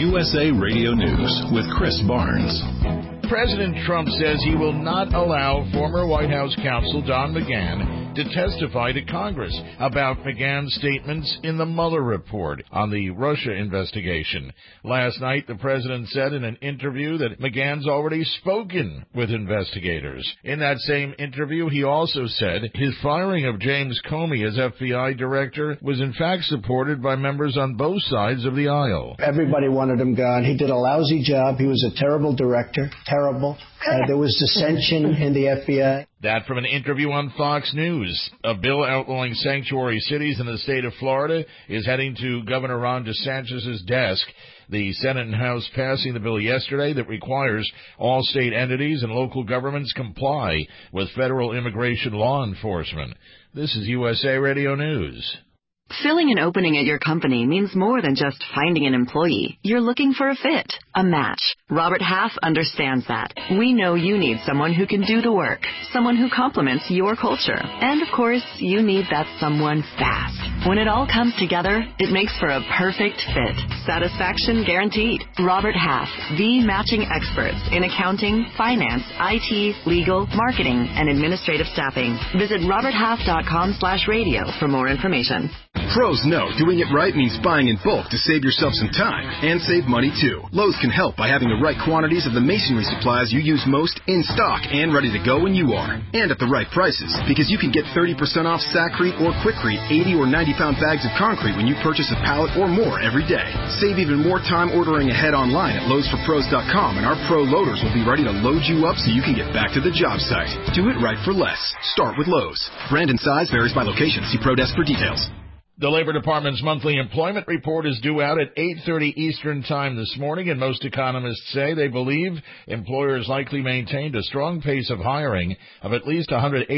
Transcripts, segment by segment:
USA Radio News with Chris Barnes. President Trump says he will not allow former White House counsel Don McGahn to testify to Congress about McGahn's statements in the Mueller report on the Russia investigation. Last night, the president said in an interview that McGahn's already spoken with investigators. In that same interview, he also said his firing of James Comey as FBI director was in fact supported by members on both sides of the aisle. Everybody wanted him gone. He did a lousy job. He was a terrible director. Terrible. There was dissension in the FBI. That from an interview on Fox News. A bill outlawing sanctuary cities in the state of Florida is heading to Governor Ron DeSantis' desk. The Senate and House passing the bill yesterday that requires all state entities and local governments comply with federal immigration law enforcement. This is USA Radio News. Filling an opening at your company means more than just finding an employee. You're looking for a fit, a match. Robert Half understands that. We know you need someone who can do the work, someone who complements your culture. And, of course, you need that someone fast. When it all comes together, it makes for a perfect fit. Satisfaction guaranteed. Robert Half, the matching experts in accounting, finance, IT, legal, marketing, and administrative staffing. Visit roberthalf.com/radio for more information. Pros know doing it right means buying in bulk to save yourself some time and save money too. Lowe's can help by having the right quantities of the masonry supplies you use most in stock and ready to go when you are. And at the right prices, because you can get 30% off Sackcrete or Quikrete 80 or 90-pound bags of concrete when you purchase a pallet or more every day. Save even more time ordering ahead online at LowesForPros.com, and our pro loaders will be ready to load you up so you can get back to the job site. Do it right for less. Start with Lowe's. Brand and size varies by location. See Pro Desk for details. The Labor Department's monthly employment report is due out at 8:30 Eastern Time this morning, and most economists say they believe employers likely maintained a strong pace of hiring of at least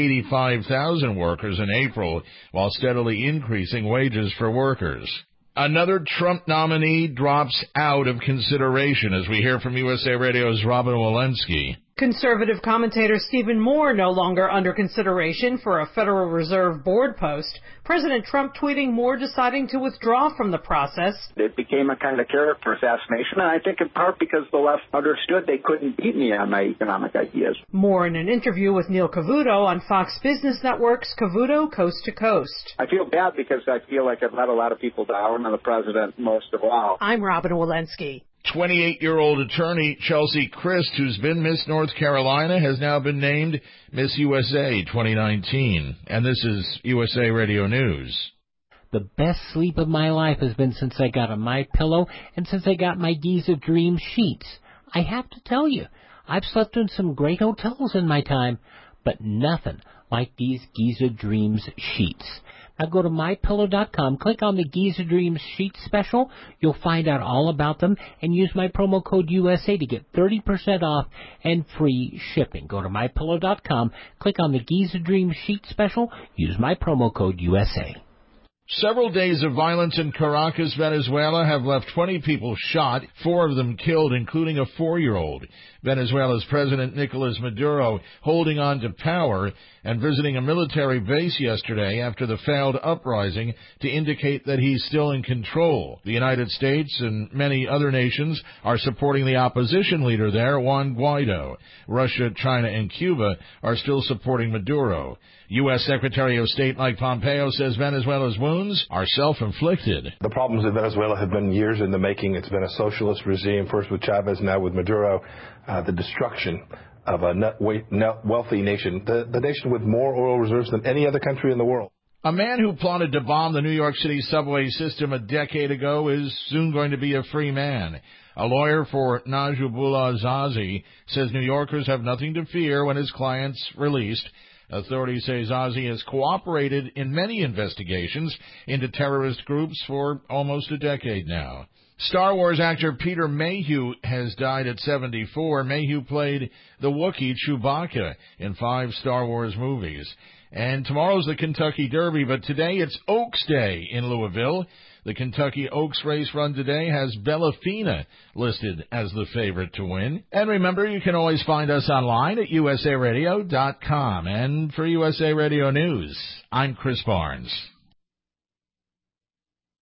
185,000 workers in April, while steadily increasing wages for workers. Another Trump nominee drops out of consideration, as we hear from USA Radio's Robin Walensky. Conservative commentator Stephen Moore no longer under consideration for a Federal Reserve board post. President Trump tweeting Moore deciding to withdraw from the process. It became a kind of character assassination, and I think in part because the left understood they couldn't beat me on my economic ideas. Moore in an interview with Neil Cavuto on Fox Business Network's Cavuto Coast to Coast. I feel bad because I feel like I've let a lot of people down, and the president most of all. I'm Robin Walensky. 28-year-old attorney Chelsea Christ, who's been Miss North Carolina, has now been named Miss USA 2019. And this is USA Radio News. The best sleep of my life has been since I got a MyPillow and since I got my Giza Dream sheets. I have to tell you, I've slept in some great hotels in my time, but nothing like these Giza Dreams sheets. Now go to MyPillow.com, click on the Giza Dreams Sheet Special. You'll find out all about them and use my promo code USA to get 30% off and free shipping. Go to MyPillow.com, click on the Giza Dreams Sheet Special, use my promo code USA. Several days of violence in Caracas, Venezuela have left 20 people shot, 4 of them killed, including a 4-year-old. Venezuela's President Nicolas Maduro holding on to power and visiting a military base yesterday after the failed uprising to indicate that he's still in control. The United States and many other nations are supporting the opposition leader there, Juan Guaido. Russia, China, and Cuba are still supporting Maduro. U.S. Secretary of State Mike Pompeo says Venezuela's wounds are self-inflicted. The problems in Venezuela have been years in the making. It's been a socialist regime, first with Chavez, now with Maduro. The destruction of a net wealthy nation, the nation with more oil reserves than any other country in the world. A man who plotted to bomb the New York City subway system a decade ago is soon going to be a free man. A lawyer for Najibullah Zazi says New Yorkers have nothing to fear when his client's released. Authorities say Zazi has cooperated in many investigations into terrorist groups for almost a decade now. Star Wars actor Peter Mayhew has died at 74. Mayhew played the Wookiee Chewbacca in 5 Star Wars movies. And tomorrow's the Kentucky Derby, but today it's Oaks Day in Louisville. The Kentucky Oaks race run today has Bella Fina listed as the favorite to win. And remember, you can always find us online at usaradio.com. And for USA Radio News, I'm Chris Barnes.